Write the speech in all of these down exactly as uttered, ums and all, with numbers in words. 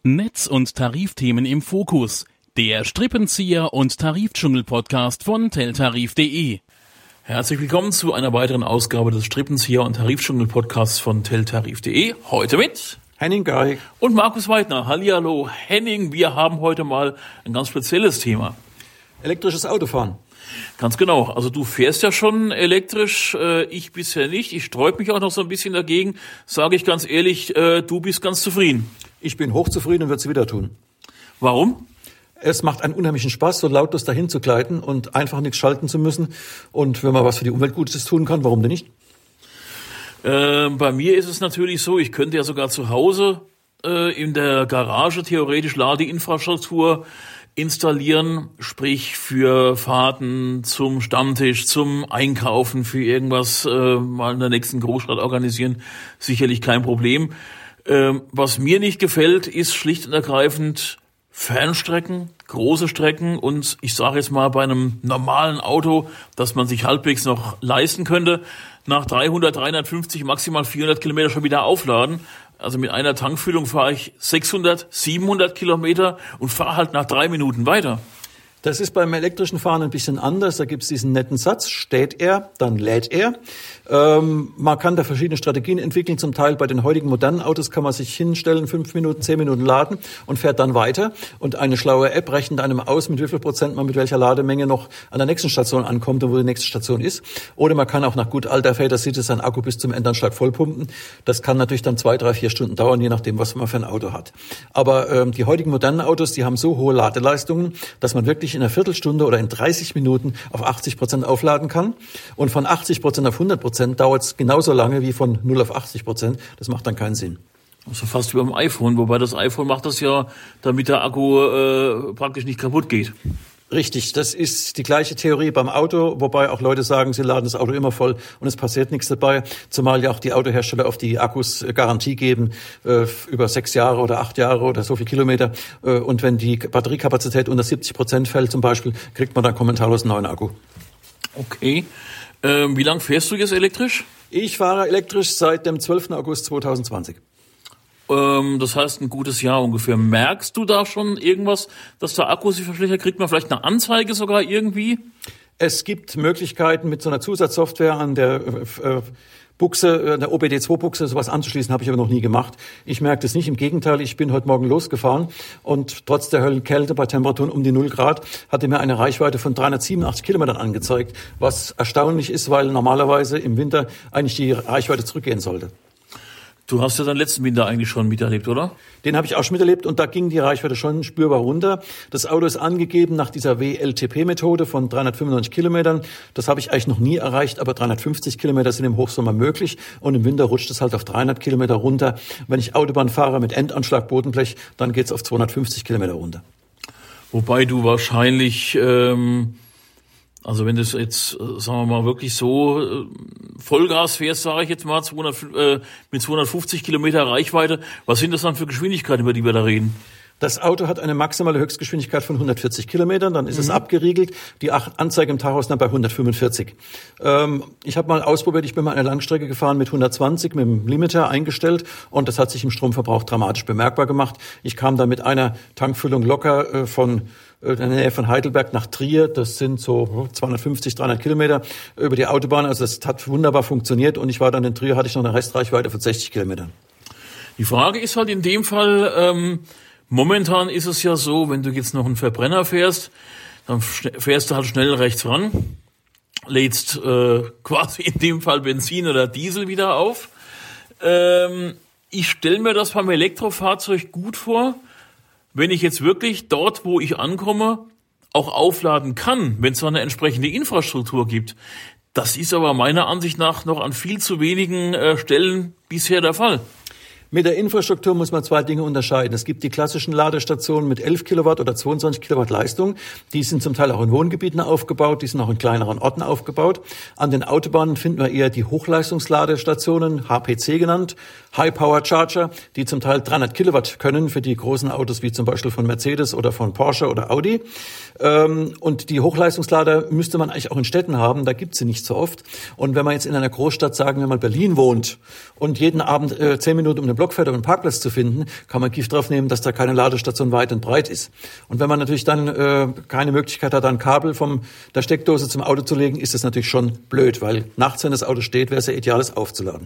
Netz- und Tarifthemen im Fokus. Der Strippenzieher und Tarifdschungel-Podcast von teltarif punkt de. Herzlich willkommen zu einer weiteren Ausgabe des Strippenzieher und Tarifdschungel-Podcasts von teltarif punkt de. Heute mit Henning Geig und Markus Weidner. Hallihallo. Henning, wir haben heute mal ein ganz spezielles Thema. Elektrisches Autofahren. Ganz genau. Also du fährst ja schon elektrisch, äh, ich bisher nicht. Ich sträub mich auch noch so ein bisschen dagegen. Sage ich ganz ehrlich, äh, du bist ganz zufrieden. Ich bin hochzufrieden und würde es wieder tun. Warum? Es macht einen unheimlichen Spaß, so lautlos dahin zu gleiten und einfach nichts schalten zu müssen. Und wenn man was für die Umwelt Gutes tun kann, warum denn nicht? Äh, bei mir ist es natürlich so, ich könnte ja sogar zu Hause äh, in der Garage theoretisch Ladeinfrastruktur installieren, sprich für Fahrten zum Stammtisch, zum Einkaufen, für irgendwas äh, mal in der nächsten Großstadt organisieren, sicherlich kein Problem. Ähm, was mir nicht gefällt, ist schlicht und ergreifend Fernstrecken, große Strecken und ich sage jetzt mal bei einem normalen Auto, das man sich halbwegs noch leisten könnte, nach dreihundert, dreihundertfünfzig, maximal vierhundert Kilometer schon wieder aufladen. Also mit einer Tankfüllung fahre ich sechshundert, siebenhundert Kilometer und fahre halt nach drei Minuten weiter. Das ist beim elektrischen Fahren ein bisschen anders. Da gibt es diesen netten Satz, steht er, dann lädt er. Ähm, man kann da verschiedene Strategien entwickeln. Zum Teil bei den heutigen modernen Autos kann man sich hinstellen, fünf Minuten, zehn Minuten laden und fährt dann weiter. Und eine schlaue App rechnet einem aus, mit wie viel Prozent man mit welcher Lademenge noch an der nächsten Station ankommt und wo die nächste Station ist. Oder man kann auch nach gut alter Väter Sitte seinen Akku bis zum Endanschlag vollpumpen. Das kann natürlich dann zwei, drei, vier Stunden dauern, je nachdem, was man für ein Auto hat. Aber ähm, die heutigen modernen Autos, die haben so hohe Ladeleistungen, dass man wirklich in einer Viertelstunde oder in dreißig Minuten auf achtzig Prozent aufladen kann. Und von achtzig Prozent auf hundert Prozent dauert es genauso lange wie von null auf achtzig Prozent. Das macht dann keinen Sinn. Also fast wie beim iPhone, wobei das iPhone macht das ja, damit der Akku äh, praktisch nicht kaputt geht. Richtig, das ist die gleiche Theorie beim Auto, wobei auch Leute sagen, sie laden das Auto immer voll und es passiert nichts dabei, zumal ja auch die Autohersteller auf die Akkus Garantie geben, äh, über sechs Jahre oder acht Jahre oder so viel Kilometer. Äh, und wenn die Batteriekapazität unter siebzig Prozent fällt zum Beispiel, kriegt man dann kommentarlos einen neuen Akku. Okay. Ähm, wie lang fährst du jetzt elektrisch? Ich fahre elektrisch seit dem zwölften August zweitausendzwanzig. Das heißt, ein gutes Jahr ungefähr. Merkst du da schon irgendwas, dass der Akku sich verschlechtert? Kriegt man vielleicht eine Anzeige sogar irgendwie? Es gibt Möglichkeiten, mit so einer Zusatzsoftware an der äh, Buchse, der O B D zwei Buchse, sowas anzuschließen, habe ich aber noch nie gemacht. Ich merke das nicht. Im Gegenteil, ich bin heute Morgen losgefahren und trotz der Höllenkälte bei Temperaturen um die null Grad hatte mir eine Reichweite von dreihundertsiebenundachtzig Kilometern angezeigt, was erstaunlich ist, weil normalerweise im Winter eigentlich die Reichweite zurückgehen sollte. Du hast ja deinen letzten Winter eigentlich schon miterlebt, oder? Den habe ich auch schon miterlebt und da ging die Reichweite schon spürbar runter. Das Auto ist angegeben nach dieser W L T P-Methode von dreihundertfünfundneunzig Kilometern. Das habe ich eigentlich noch nie erreicht, aber dreihundertfünfzig Kilometer sind im Hochsommer möglich und im Winter rutscht es halt auf dreihundert Kilometer runter. Wenn ich Autobahn fahre mit Endanschlag Bodenblech, dann geht es auf zweihundertfünfzig Kilometer runter. Wobei du wahrscheinlich... Ähm Also wenn du jetzt, sagen wir mal, wirklich so Vollgas fährst, sage ich jetzt mal, zweihundert, äh, mit zweihundertfünfzig Kilometer Reichweite, was sind das dann für Geschwindigkeiten, über die wir da reden? Das Auto hat eine maximale Höchstgeschwindigkeit von hundertvierzig Kilometern, dann ist mhm. es abgeriegelt. Die Anzeige im Tacho ist dann bei hundertfünfundvierzig. Ähm, ich habe mal ausprobiert, ich bin mal eine Langstrecke gefahren mit hundertzwanzig, mit dem Limiter eingestellt und das hat sich im Stromverbrauch dramatisch bemerkbar gemacht. Ich kam da mit einer Tankfüllung locker äh, von in der Nähe von Heidelberg nach Trier, das sind so zweihundertfünfzig, dreihundert Kilometer über die Autobahn, also das hat wunderbar funktioniert und ich war dann in Trier, hatte ich noch eine Restreichweite von sechzig Kilometern. Die Frage ist halt in dem Fall, ähm, momentan ist es ja so, wenn du jetzt noch einen Verbrenner fährst, dann fährst du halt schnell rechts ran, lädst äh, quasi in dem Fall Benzin oder Diesel wieder auf. Ähm, ich stelle mir das beim Elektrofahrzeug gut vor, wenn ich jetzt wirklich dort, wo ich ankomme, auch aufladen kann, wenn es eine entsprechende Infrastruktur gibt. Das ist aber meiner Ansicht nach noch an viel zu wenigen äh, Stellen bisher der Fall. Mit der Infrastruktur muss man zwei Dinge unterscheiden. Es gibt die klassischen Ladestationen mit elf Kilowatt oder zweiundzwanzig Kilowatt Leistung. Die sind zum Teil auch in Wohngebieten aufgebaut, die sind auch in kleineren Orten aufgebaut. An den Autobahnen finden wir eher die Hochleistungsladestationen, H P C genannt, High Power Charger, die zum Teil dreihundert Kilowatt können für die großen Autos wie zum Beispiel von Mercedes oder von Porsche oder Audi. Und die Hochleistungslader müsste man eigentlich auch in Städten haben, da gibt es sie nicht so oft. Und wenn man jetzt in einer Großstadt, sagen wir mal Berlin wohnt und jeden Abend zehn Minuten um den Block fährt, um einen Parkplatz zu finden, kann man Gift drauf nehmen, dass da keine Ladestation weit und breit ist. Und wenn man natürlich dann äh, keine Möglichkeit hat, ein Kabel von der Steckdose zum Auto zu legen, ist das natürlich schon blöd, weil nachts, wenn das Auto steht, wäre es ja ideal, es aufzuladen.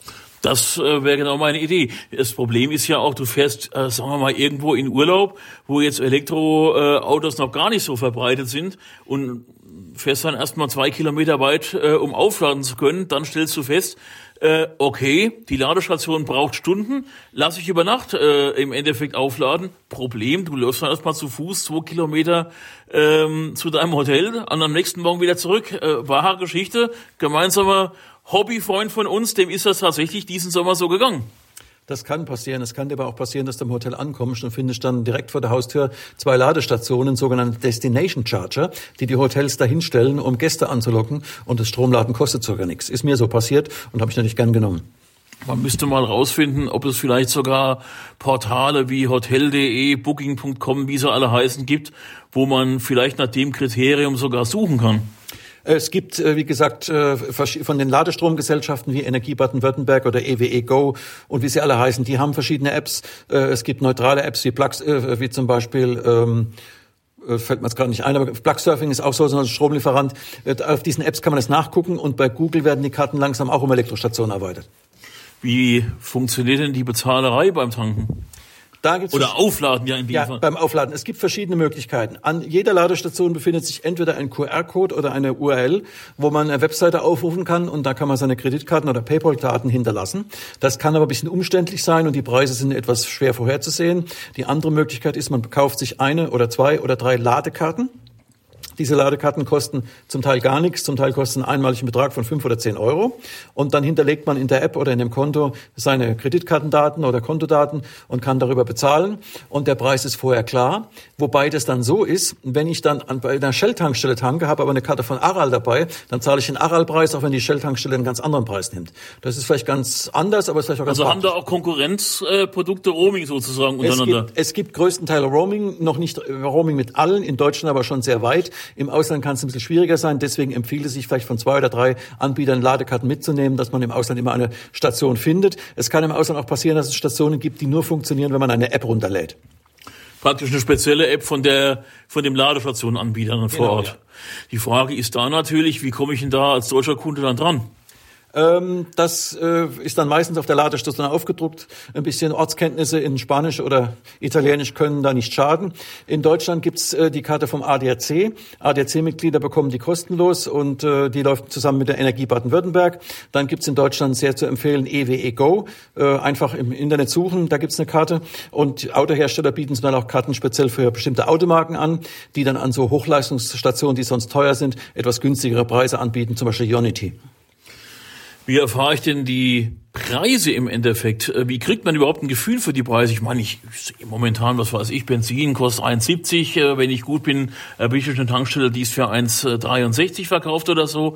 Das äh, wäre genau meine Idee. Das Problem ist ja auch, du fährst, äh, sagen wir mal, irgendwo in Urlaub, wo jetzt Elektroautos äh, noch gar nicht so verbreitet sind und fährst dann erstmal zwei Kilometer weit, äh, um aufladen zu können. Dann stellst du fest, äh, okay, die Ladestation braucht Stunden, lass ich über Nacht äh, im Endeffekt aufladen. Problem, du läufst dann erstmal zu Fuß zwei Kilometer ähm, zu deinem Hotel und am nächsten Morgen wieder zurück. Äh, wahre Geschichte, gemeinsamer Hobbyfreund von uns, dem ist das tatsächlich diesen Sommer so gegangen. Das kann passieren. Es kann dir aber auch passieren, dass du im Hotel ankommst und findest dann direkt vor der Haustür zwei Ladestationen, sogenannte Destination Charger, die die Hotels dahinstellen, um Gäste anzulocken. Und das Stromladen kostet sogar nichts. Ist mir so passiert und habe ich natürlich gern genommen. Man müsste mal rausfinden, ob es vielleicht sogar Portale wie hotel punkt de, booking punkt com, wie sie alle heißen, gibt, wo man vielleicht nach dem Kriterium sogar suchen kann. Es gibt, wie gesagt, von den Ladestromgesellschaften wie Energie Baden-Württemberg oder E W E Go und wie sie alle heißen, die haben verschiedene Apps. Es gibt neutrale Apps wie Plug, wie zum Beispiel, ähm, fällt mir jetzt gerade nicht ein, aber Plugsurfing ist auch so ein Stromlieferant. Auf diesen Apps kann man das nachgucken und bei Google werden die Karten langsam auch um Elektrostationen erweitert. Wie funktioniert denn die Bezahlerei beim Tanken? Da gibt's Oder Aufladen, ja in dem ja, Fall. Beim Aufladen. Es gibt verschiedene Möglichkeiten. An jeder Ladestation befindet sich entweder ein Q R-Code oder eine U R L, wo man eine Webseite aufrufen kann und da kann man seine Kreditkarten oder PayPal-Daten hinterlassen. Das kann aber ein bisschen umständlich sein und die Preise sind etwas schwer vorherzusehen. Die andere Möglichkeit ist, man kauft sich eine oder zwei oder drei Ladekarten. Diese Ladekarten kosten zum Teil gar nichts, zum Teil kosten einen einmaligen Betrag von fünf oder zehn Euro. Und dann hinterlegt man in der App oder in dem Konto seine Kreditkartendaten oder Kontodaten und kann darüber bezahlen. Und der Preis ist vorher klar. Wobei das dann so ist, wenn ich dann an, bei einer Shell-Tankstelle tanke, habe aber eine Karte von Aral dabei, dann zahle ich den Aral-Preis, auch wenn die Shell-Tankstelle einen ganz anderen Preis nimmt. Das ist vielleicht ganz anders, aber ist vielleicht auch ganz Also praktisch. haben da auch Konkurrenzprodukte äh, Roaming sozusagen untereinander? Es gibt, es gibt größtenteils Roaming, noch nicht Roaming mit allen, in Deutschland aber schon sehr weit. Im Ausland kann es ein bisschen schwieriger sein, deswegen empfiehlt es sich vielleicht von zwei oder drei Anbietern Ladekarten mitzunehmen, dass man im Ausland immer eine Station findet. Es kann im Ausland auch passieren, dass es Stationen gibt, die nur funktionieren, wenn man eine App runterlädt. Praktisch eine spezielle App von der von dem Ladestationenanbieter dann vor Genau, Ort. ja. Die Frage ist da natürlich, wie komme ich denn da als deutscher Kunde dann dran? Ähm, das äh, ist dann meistens auf der Ladestation aufgedruckt. Ein bisschen Ortskenntnisse in Spanisch oder Italienisch können da nicht schaden. In Deutschland gibt's äh, die Karte vom A D A C. A D A C-Mitglieder bekommen die kostenlos und äh, die läuft zusammen mit der Energie Baden-Württemberg. Dann gibt's in Deutschland sehr zu empfehlen E W E Go. Äh, einfach im Internet suchen, da gibt's eine Karte. Und Autohersteller bieten dann auch Karten speziell für bestimmte Automarken an, die dann an so Hochleistungsstationen, die sonst teuer sind, etwas günstigere Preise anbieten, zum Beispiel Ionity. Wie erfahre ich denn die Preise im Endeffekt? Wie kriegt man überhaupt ein Gefühl für die Preise? Ich meine, ich sehe momentan, was weiß ich, Benzin kostet eins siebzig. Wenn ich gut bin, erwische ich eine Tankstelle, die ist für eins dreiundsechzig verkauft oder so.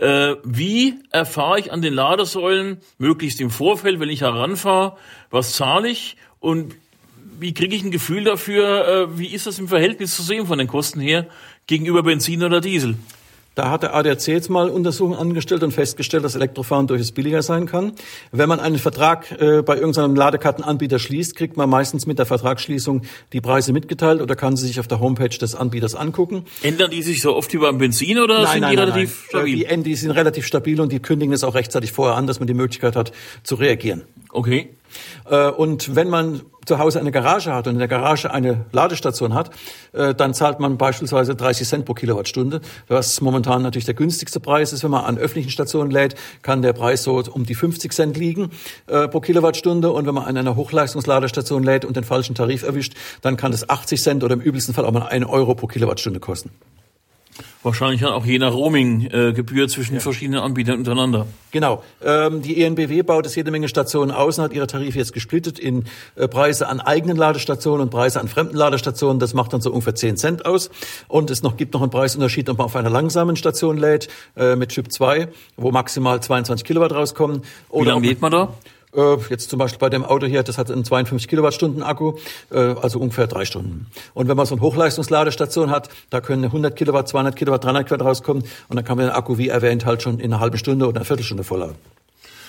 Wie erfahre ich an den Ladesäulen, möglichst im Vorfeld, wenn ich heranfahre, was zahle ich? Und wie kriege ich ein Gefühl dafür, wie ist das im Verhältnis zu sehen von den Kosten her gegenüber Benzin oder Diesel? Da hat der A D A C jetzt mal Untersuchungen angestellt und festgestellt, dass Elektrofahren durchaus billiger sein kann. Wenn man einen Vertrag äh, bei irgendeinem Ladekartenanbieter schließt, kriegt man meistens mit der Vertragsschließung die Preise mitgeteilt oder kann sie sich auf der Homepage des Anbieters angucken. Ändern die sich so oft wie beim Benzin oder nein, sind nein, die nein, relativ nein. stabil? Die, die sind relativ stabil und die kündigen es auch rechtzeitig vorher an, dass man die Möglichkeit hat zu reagieren. Okay. Und wenn man zu Hause eine Garage hat und in der Garage eine Ladestation hat, dann zahlt man beispielsweise dreißig Cent pro Kilowattstunde, was momentan natürlich der günstigste Preis ist. Wenn man an öffentlichen Stationen lädt, kann der Preis so um die fünfzig Cent liegen äh, pro Kilowattstunde. Und wenn man an einer Hochleistungsladestation lädt und den falschen Tarif erwischt, dann kann es achtzig Cent oder im übelsten Fall auch mal einen Euro pro Kilowattstunde kosten. Wahrscheinlich auch je nach Roaming-Gebühr äh, zwischen ja. verschiedenen Anbietern untereinander. Genau. Ähm, die E N B W baut es jede Menge Stationen aus und hat ihre Tarife jetzt gesplittet in äh, Preise an eigenen Ladestationen und Preise an fremden Ladestationen. Das macht dann so ungefähr zehn Cent aus. Und es noch gibt noch einen Preisunterschied, ob man auf einer langsamen Station lädt, äh, mit Typ zwei, wo maximal zweiundzwanzig Kilowatt rauskommen. Oder wie lange lädt man da? Jetzt zum Beispiel bei dem Auto hier, das hat einen zweiundfünfzig Kilowattstunden Akku, also ungefähr drei Stunden. Und wenn man so eine Hochleistungsladestation hat, da können hundert Kilowatt, zweihundert Kilowatt, dreihundert Kilowatt rauskommen und dann kann man den Akku, wie erwähnt, halt schon in einer halben Stunde oder einer Viertelstunde vollladen.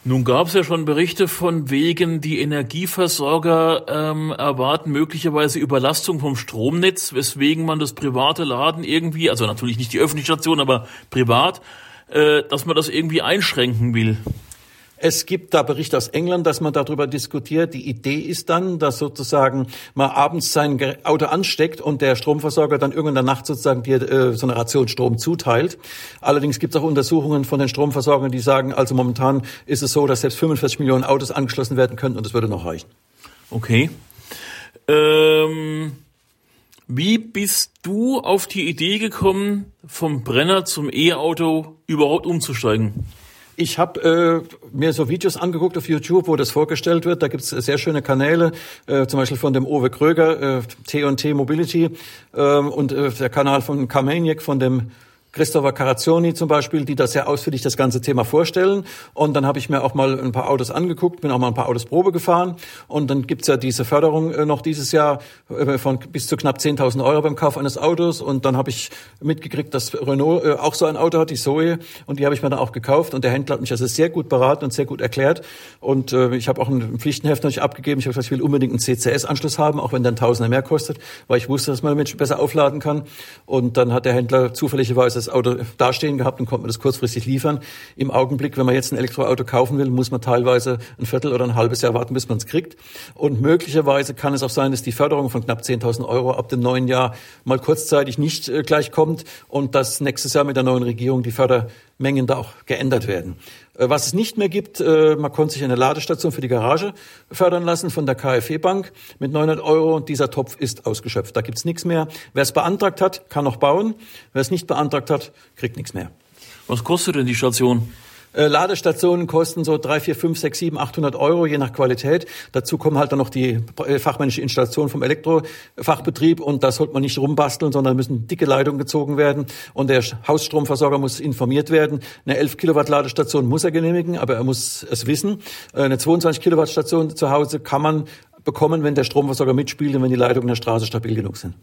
Nun gab es ja schon Berichte von wegen, die Energieversorger ähm, erwarten möglicherweise Überlastung vom Stromnetz, weswegen man das private Laden irgendwie, also natürlich nicht die öffentliche Station, aber privat, äh, dass man das irgendwie einschränken will. Es gibt da Berichte aus England, dass man darüber diskutiert. Die Idee ist dann, dass sozusagen man abends sein Auto ansteckt und der Stromversorger dann irgendwann in der Nacht sozusagen dir äh, so eine Ration Strom zuteilt. Allerdings gibt es auch Untersuchungen von den Stromversorgern, die sagen, also momentan ist es so, dass selbst fünfundvierzig Millionen Autos angeschlossen werden können und das würde noch reichen. Okay. Ähm, wie bist du auf die Idee gekommen, vom Brenner zum E-Auto überhaupt umzusteigen? Ich habe äh, mir so Videos angeguckt auf YouTube, wo das vorgestellt wird. Da gibt's sehr schöne Kanäle, äh, zum Beispiel von dem Owe Kröger, äh, T und T Mobility, äh, und äh, der Kanal von Carmaniac, von dem Christopher Carazzoni zum Beispiel, die da sehr ausführlich das ganze Thema vorstellen. Und dann habe ich mir auch mal ein paar Autos angeguckt, bin auch mal ein paar Autos Probe gefahren. Und dann gibt's ja diese Förderung äh, noch dieses Jahr äh, von bis zu knapp zehntausend Euro beim Kauf eines Autos. Und dann habe ich mitgekriegt, dass Renault äh, auch so ein Auto hat, die Zoe. Und die habe ich mir dann auch gekauft. Und der Händler hat mich also sehr gut beraten und sehr gut erklärt. Und äh, ich habe auch ein Pflichtenheft noch nicht abgegeben. Ich habe gesagt, ich will unbedingt einen C C S-Anschluss haben, auch wenn der ein Tausender mehr kostet, weil ich wusste, dass man damit besser aufladen kann. Und dann hat der Händler zufälligerweise das Auto dastehen gehabt und konnte man das kurzfristig liefern. Im Augenblick, wenn man jetzt ein Elektroauto kaufen will, muss man teilweise ein Viertel oder ein halbes Jahr warten, bis man es kriegt. Und möglicherweise kann es auch sein, dass die Förderung von knapp zehntausend Euro ab dem neuen Jahr mal kurzzeitig nicht äh, gleich kommt und dass nächstes Jahr mit der neuen Regierung die Fördermengen da auch geändert werden. Äh, was es nicht mehr gibt, äh, man konnte sich eine Ladestation für die Garage fördern lassen von der K f W-Bank mit neunhundert Euro und dieser Topf ist ausgeschöpft. Da gibt's nichts mehr. Wer es beantragt hat, kann noch bauen. Wer es nicht beantragt hat, kriegt nichts mehr. Was kostet denn die Station? Äh, Ladestationen kosten so drei, vier, fünf, sechs, sieben, achthundert Euro, je nach Qualität. Dazu kommen halt dann noch die äh, fachmännische Installation vom Elektrofachbetrieb und da sollte man nicht rumbasteln, sondern müssen dicke Leitungen gezogen werden und der Hausstromversorger muss informiert werden. Eine elf Kilowatt Ladestation muss er genehmigen, aber er muss es wissen. Äh, eine zweiundzwanzig Kilowatt Station zu Hause kann man bekommen, wenn der Stromversorger mitspielt und wenn die Leitungen in der Straße stabil genug sind.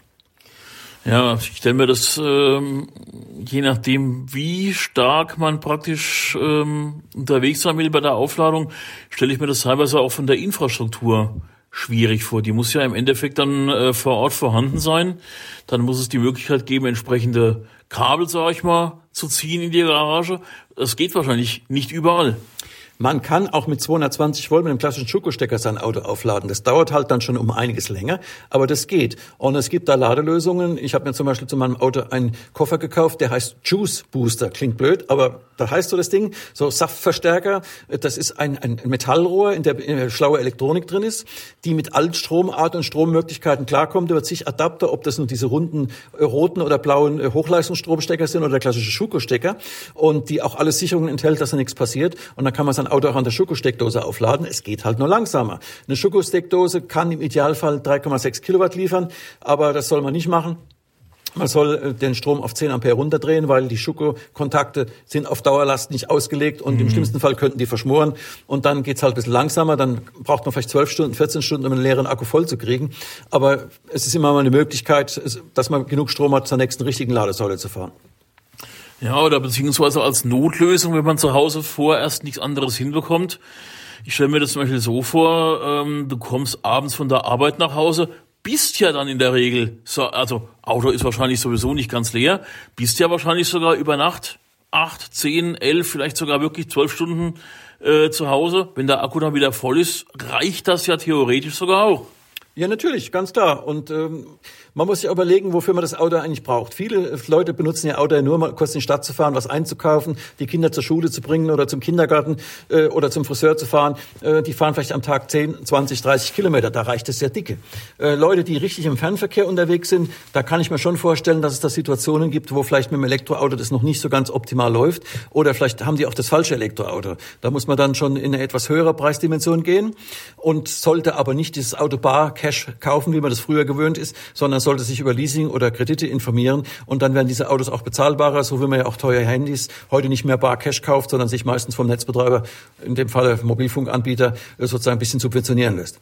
Ja, ich stelle mir das, ähm, je nachdem, wie stark man praktisch ähm, unterwegs sein will bei der Aufladung, stelle ich mir das teilweise auch von der Infrastruktur schwierig vor. Die muss ja im Endeffekt dann äh, vor Ort vorhanden sein. Dann muss es die Möglichkeit geben, entsprechende Kabel, sag ich mal, zu ziehen in die Garage. Das geht wahrscheinlich nicht überall. Man kann auch mit zweihundertzwanzig Volt mit einem klassischen Schuko-Stecker sein Auto aufladen. Das dauert halt dann schon um einiges länger, aber das geht. Und es gibt da Ladelösungen. Ich habe mir zum Beispiel zu meinem Auto einen Koffer gekauft, der heißt Juice Booster. Klingt blöd, aber da heißt so das Ding, so Saftverstärker. Das ist ein, ein Metallrohr, in der eine schlaue Elektronik drin ist, die mit allen Stromarten und Strommöglichkeiten klarkommt. Über zig Adapter, ob das nun diese runden roten oder blauen Hochleistungsstromstecker sind oder der klassische Schuko-Stecker. Und die auch alle Sicherungen enthält, dass da nichts passiert. Und dann kann man sein Auto auch an der Schuko-Steckdose aufladen. Es geht halt nur langsamer. Eine Schuko-Steckdose kann im Idealfall drei Komma sechs Kilowatt liefern, aber das soll man nicht machen. Man soll den Strom auf zehn Ampere runterdrehen, weil die Schuko-Kontakte sind auf Dauerlast nicht ausgelegt und mhm. im schlimmsten Fall könnten die verschmoren. Und dann geht's halt ein bisschen langsamer. Dann braucht man vielleicht zwölf Stunden, vierzehn Stunden, um einen leeren Akku voll zu kriegen. Aber es ist immer mal eine Möglichkeit, dass man genug Strom hat, zur nächsten richtigen Ladesäule zu fahren. Ja, oder beziehungsweise als Notlösung, wenn man zu Hause vorerst nichts anderes hinbekommt. Ich stelle mir das zum Beispiel so vor, ähm, du kommst abends von der Arbeit nach Hause, bist ja dann in der Regel, so, also Auto ist wahrscheinlich sowieso nicht ganz leer, bist ja wahrscheinlich sogar über Nacht acht, zehn, elf, vielleicht sogar wirklich zwölf Stunden äh, zu Hause. Wenn der Akku dann wieder voll ist, reicht das ja theoretisch sogar auch. Ja, natürlich, ganz klar. Und ähm, man muss sich überlegen, wofür man das Auto eigentlich braucht. Viele Leute benutzen ihr Auto ja nur mal kurz in die Stadt zu fahren, was einzukaufen, die Kinder zur Schule zu bringen oder zum Kindergarten äh, oder zum Friseur zu fahren. Äh, die fahren vielleicht am Tag zehn, zwanzig, dreißig Kilometer. Da reicht es sehr dicke. Äh, Leute, die richtig im Fernverkehr unterwegs sind, da kann ich mir schon vorstellen, dass es da Situationen gibt, wo vielleicht mit dem Elektroauto das noch nicht so ganz optimal läuft. Oder vielleicht haben die auch das falsche Elektroauto. Da muss man dann schon in eine etwas höhere Preisdimension gehen und sollte aber nicht dieses Auto bar Cash kaufen, wie man das früher gewöhnt ist, sondern sollte sich über Leasing oder Kredite informieren und dann werden diese Autos auch bezahlbarer, so wie man ja auch teure Handys heute nicht mehr bar Cash kauft, sondern sich meistens vom Netzbetreiber, in dem Fall Mobilfunkanbieter, sozusagen ein bisschen subventionieren lässt.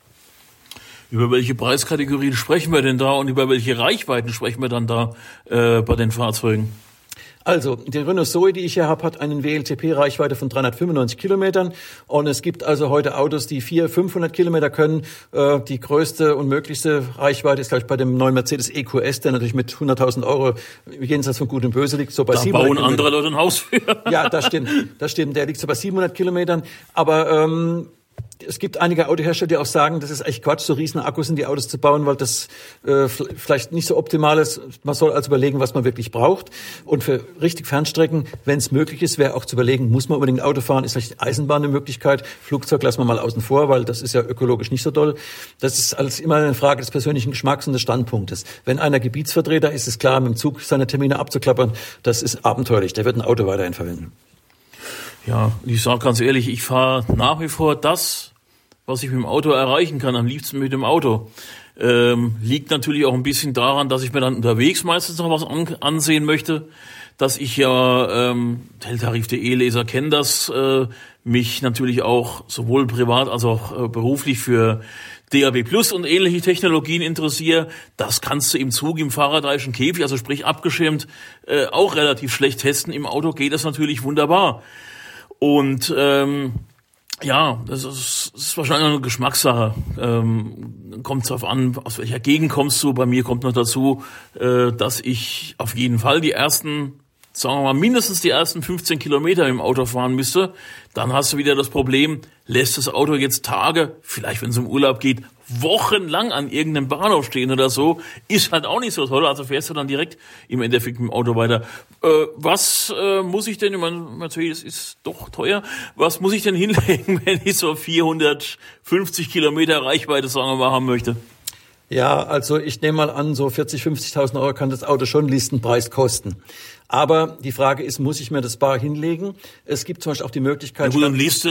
Über welche Preiskategorien sprechen wir denn da und über welche Reichweiten sprechen wir dann da äh, bei den Fahrzeugen? Also, die Renault Zoe, die ich hier habe, hat eine W L T P-Reichweite von dreihundertfünfundneunzig Kilometern. Und es gibt also heute Autos, die vierhundert, fünfhundert Kilometer können. Äh, die größte und möglichste Reichweite ist, glaube ich, bei dem neuen Mercedes E Q S, der natürlich mit hunderttausend Euro jenseits von Gut und Böse liegt. So bei da bauen andere Leute ein Haus für. Ja, das stimmt. Das stimmt. Der liegt so bei siebenhundert Kilometern. Aber ähm, es gibt einige Autohersteller, die auch sagen, das ist echt Quatsch, so riesen Akkus in die Autos zu bauen, weil das äh, vielleicht nicht so optimal ist. Man soll also überlegen, was man wirklich braucht. Und für richtig Fernstrecken, wenn es möglich ist, wäre auch zu überlegen, muss man unbedingt Auto fahren, ist vielleicht Eisenbahn eine Möglichkeit. Flugzeug lassen wir mal außen vor, weil das ist ja ökologisch nicht so doll. Das ist alles immer eine Frage des persönlichen Geschmacks und des Standpunktes. Wenn einer Gebietsvertreter ist, ist klar, mit dem Zug seine Termine abzuklappern, das ist abenteuerlich. Der wird ein Auto weiterhin verwenden. Ja, ich sage ganz ehrlich, ich fahre nach wie vor das, was ich mit dem Auto erreichen kann, am liebsten mit dem Auto. Ähm, liegt natürlich auch ein bisschen daran, dass ich mir dann unterwegs meistens noch was an, ansehen möchte, dass ich ja, ähm, Helltarif punkt de Leser kennen das, äh, mich natürlich auch sowohl privat als auch äh, beruflich für D A B Plus und ähnliche Technologien interessiere. Das kannst du im Zug, im fahrradreichen Käfig, also sprich abgeschirmt, äh, auch relativ schlecht testen. Im Auto geht das natürlich wunderbar. Und ähm, ja, das ist, das ist wahrscheinlich eine Geschmackssache. Ähm, kommt drauf an, aus welcher Gegend kommst du. Bei mir kommt noch dazu, äh, dass ich auf jeden Fall die ersten, sagen wir mal, mindestens die ersten fünfzehn Kilometer im Auto fahren müsste. Dann hast du wieder das Problem, lässt das Auto jetzt Tage, vielleicht wenn es um Urlaub geht, wochenlang an irgendeinem Bahnhof stehen oder so, ist halt auch nicht so toll. Also fährst du dann direkt im Endeffekt mit dem Auto weiter. Äh, was äh, muss ich denn, ich meine, Mercedes ist doch teuer, was muss ich denn hinlegen, wenn ich so vierhundertfünfzig Kilometer Reichweite, sagen wir mal, haben möchte? Ja, also ich nehme mal an, so vierzig, fünfzigtausend Euro kann das Auto schon Listenpreis kosten. Aber die Frage ist, muss ich mir das bar hinlegen? Es gibt zum Beispiel auch die Möglichkeit... Ja gut, und Liste,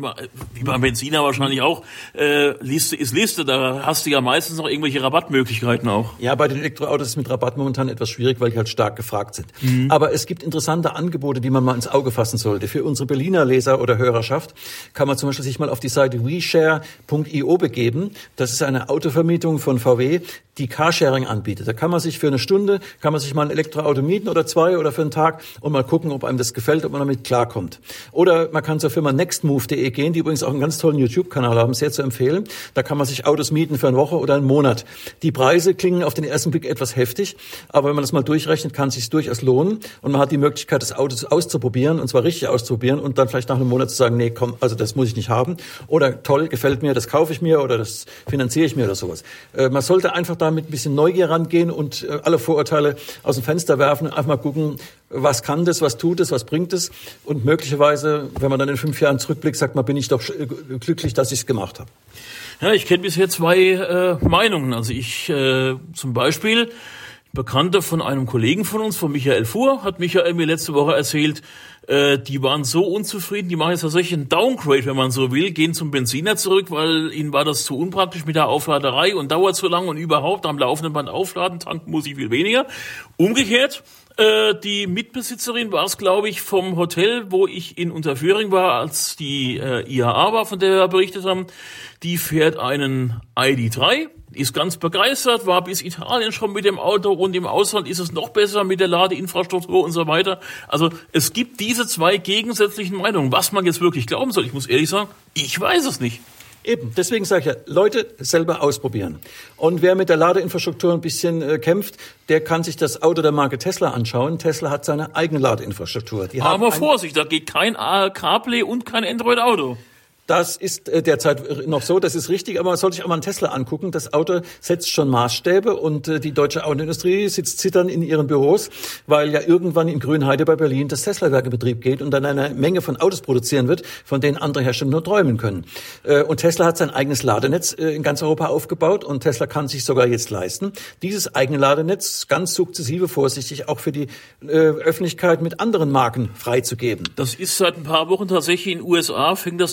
wie beim Benziner wahrscheinlich auch, äh, Liste ist Liste, da hast du ja meistens noch irgendwelche Rabattmöglichkeiten auch. Ja, bei den Elektroautos ist mit Rabatt momentan etwas schwierig, weil die halt stark gefragt sind. Mhm. Aber es gibt interessante Angebote, die man mal ins Auge fassen sollte. Für unsere Berliner Leser oder Hörerschaft kann man zum Beispiel sich mal auf die Seite we share punkt i o begeben. Das ist eine Autovermietung von V W, die Carsharing anbietet. Da kann man sich für eine Stunde, kann man sich mal ein Elektroauto mieten oder zwei oder für einen Tag und mal gucken, ob einem das gefällt, ob man damit klarkommt. Oder man kann zur Firma nextmove punkt de gehen, die übrigens auch einen ganz tollen YouTube-Kanal haben, sehr zu empfehlen. Da kann man sich Autos mieten für eine Woche oder einen Monat. Die Preise klingen auf den ersten Blick etwas heftig, aber wenn man das mal durchrechnet, kann es sich durchaus lohnen und man hat die Möglichkeit, das Auto auszuprobieren und zwar richtig auszuprobieren und dann vielleicht nach einem Monat zu sagen, nee, komm, also das muss ich nicht haben oder toll, gefällt mir, das kaufe ich mir oder das finanziere ich mir oder sowas. Äh, man sollte einfach da mit ein bisschen Neugier rangehen und äh, alle Vorurteile aus dem Fenster werfen, einfach mal gucken, was kann das, was tut es, was bringt es und möglicherweise, wenn man dann in fünf Jahren zurückblickt, sagt man, bin ich doch glücklich, dass ich es gemacht habe. Ja, ich kenne bisher zwei äh, Meinungen. Also ich äh, zum Beispiel, Bekannter von einem Kollegen von uns, von Michael Fuhr, hat Michael mir letzte Woche erzählt, äh, die waren so unzufrieden, die machen jetzt tatsächlich einen Downgrade, wenn man so will, gehen zum Benziner zurück, weil ihnen war das zu unpraktisch mit der Aufladerei und dauert zu lang und überhaupt am laufenden Band aufladen, tanken muss ich viel weniger. Umgekehrt, äh, die Mitbesitzerin war es, glaube ich, vom Hotel, wo ich in Unterföhring war, als die äh, I A A war, von der wir berichtet haben, die fährt einen I D drei, ist ganz begeistert, war bis Italien schon mit dem Auto und im Ausland ist es noch besser mit der Ladeinfrastruktur und so weiter. Also es gibt diese zwei gegensätzlichen Meinungen. Was man jetzt wirklich glauben soll, ich muss ehrlich sagen, ich weiß es nicht. Eben, deswegen sage ich ja, Leute selber ausprobieren. Und wer mit der Ladeinfrastruktur ein bisschen äh, kämpft, der kann sich das Auto der Marke Tesla anschauen. Tesla hat seine eigene Ladeinfrastruktur. Die Aber Vorsicht, da geht kein CarPlay und kein Android-Auto. Das ist äh, derzeit noch so, das ist richtig, aber man sollte sich auch mal einen Tesla angucken. Das Auto setzt schon Maßstäbe und äh, die deutsche Autoindustrie sitzt zittern in ihren Büros, weil ja irgendwann in Grünheide bei Berlin das Tesla-Werk in Betrieb geht und dann eine Menge von Autos produzieren wird, von denen andere Hersteller nur träumen können. Äh, und Tesla hat sein eigenes Ladenetz äh, in ganz Europa aufgebaut und Tesla kann sich sogar jetzt leisten, dieses eigene Ladenetz ganz sukzessive, vorsichtig auch für die äh, Öffentlichkeit mit anderen Marken freizugeben. Das ist seit ein paar Wochen tatsächlich in den U S A, fängt das testweise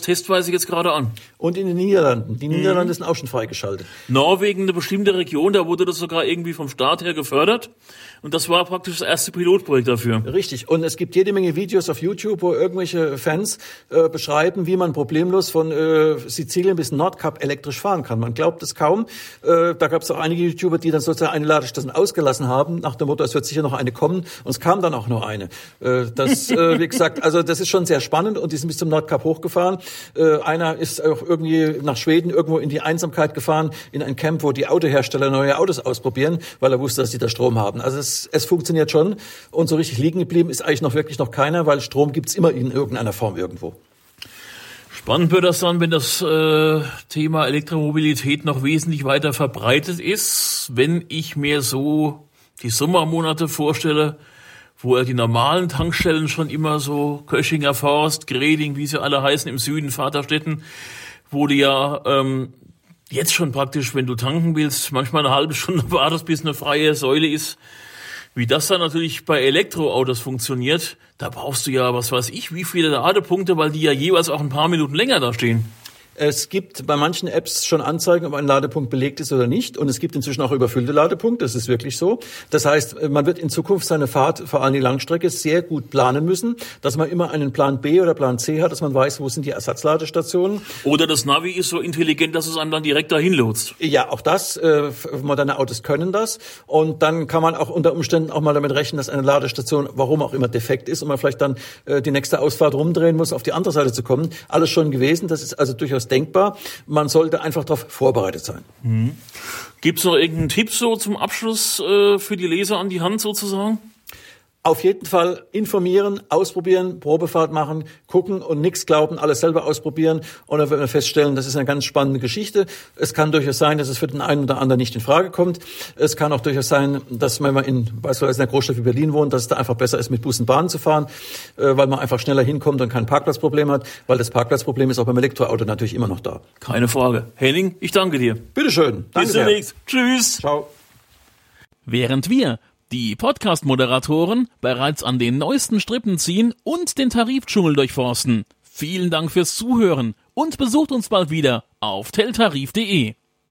interessanterweise jetzt gerade an. Und in den Niederlanden. Die Niederlande mhm. sind auch schon freigeschaltet. Norwegen, eine bestimmte Region, da wurde das sogar irgendwie vom Staat her gefördert. Und das war praktisch das erste Pilotprojekt dafür. Richtig. Und es gibt jede Menge Videos auf YouTube, wo irgendwelche Fans äh, beschreiben, wie man problemlos von äh, Sizilien bis Nordkap elektrisch fahren kann. Man glaubt es kaum. Äh, da gab es auch einige YouTuber, die dann sozusagen eine Ladestation ausgelassen haben, nach dem Motto, es wird sicher noch eine kommen. Und es kam dann auch nur eine. Äh, das, äh, wie gesagt, also das ist schon sehr spannend. Und die sind bis zum Nordkap hochgefahren. Äh, einer ist auch irgendwie nach Schweden irgendwo in die Einsamkeit gefahren, in ein Camp, wo die Autohersteller neue Autos ausprobieren, weil er wusste, dass sie da Strom haben. Also es Es funktioniert schon und so richtig liegen geblieben ist eigentlich noch wirklich noch keiner, weil Strom gibt's immer in irgendeiner Form irgendwo. Spannend wird das dann, wenn das äh, Thema Elektromobilität noch wesentlich weiter verbreitet ist. Wenn ich mir so die Sommermonate vorstelle, wo ja die normalen Tankstellen schon immer so Köchinger Forst, Greding, wie sie alle heißen, im Süden, Vaterstetten, wo die ja ähm, jetzt schon praktisch, wenn du tanken willst, manchmal eine halbe Stunde wartest, bis eine freie Säule ist. Wie das dann natürlich bei Elektroautos funktioniert, da brauchst du ja, was weiß ich, wie viele Ladepunkte, weil die ja jeweils auch ein paar Minuten länger da stehen. Es gibt bei manchen Apps schon Anzeigen, ob ein Ladepunkt belegt ist oder nicht. Und es gibt inzwischen auch überfüllte Ladepunkte. Das ist wirklich so. Das heißt, man wird in Zukunft seine Fahrt, vor allem die Langstrecke, sehr gut planen müssen, dass man immer einen Plan B oder Plan C hat, dass man weiß, wo sind die Ersatzladestationen. Oder das Navi ist so intelligent, dass es einem dann direkt dahin lotst. Ja, auch das. Äh, moderne Autos können das. Und dann kann man auch unter Umständen auch mal damit rechnen, dass eine Ladestation, warum auch immer, defekt ist und man vielleicht dann äh, die nächste Ausfahrt rumdrehen muss, auf die andere Seite zu kommen. Alles schon gewesen. Das ist also durchaus denkbar. Man sollte einfach darauf vorbereitet sein. Mhm. Gibt es noch irgendeinen Tipp so zum Abschluss äh, für die Leser an die Hand sozusagen? Auf jeden Fall informieren, ausprobieren, Probefahrt machen, gucken und nichts glauben, alles selber ausprobieren. Und dann wird man feststellen, das ist eine ganz spannende Geschichte. Es kann durchaus sein, dass es für den einen oder anderen nicht in Frage kommt. Es kann auch durchaus sein, dass man mal in beispielsweise in einer Großstadt wie Berlin wohnt, dass es da einfach besser ist, mit Bus und Bahn zu fahren, weil man einfach schneller hinkommt und kein Parkplatzproblem hat, weil das Parkplatzproblem ist auch beim Elektroauto natürlich immer noch da. Keine Frage. Henning, ich danke dir. Bitteschön. Danke Bis demnächst. Tschüss. Ciao. Während wir, die Podcast-Moderatoren, bereits an den neuesten Strippen ziehen und den Tarifdschungel durchforsten. Vielen Dank fürs Zuhören und besucht uns bald wieder auf teltarif punkt de.